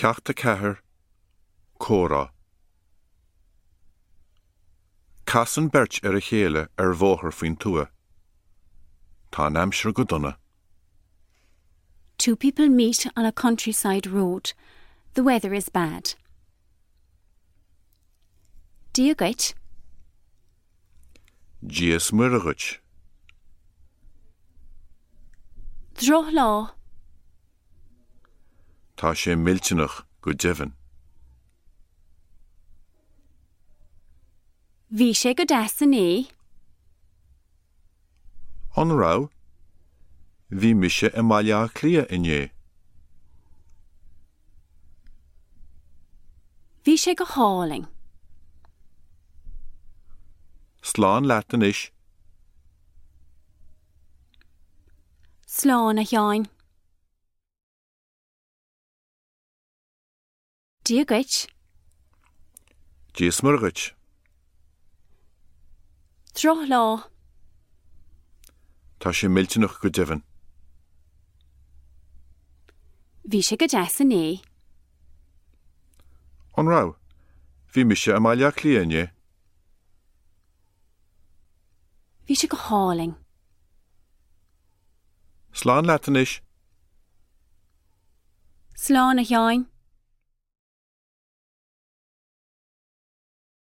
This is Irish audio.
Ceachta cethair, córa. Casan beirt ar a chéile ar bhóthar faoin tua. Tá an aimsir go dona. Two people meet on a countryside road. The weather is bad. Díogait. Díos muiragait. Droch lá. Tá sé miltinach go deimhin. Bhí sé go deasan é. An rá, bhí mise I mbaile clia inné. Bhí sé go háling. Slán leatan is. Slán a teáin. Díogait. Díos muiragait. Droch lá. Tá sé miltinach go deimhin. Bhí sé go deasan é. An rá, bhí mise I mbaile clia inné. Bhí sé go háling. Slán leatan is. Slán a teáin.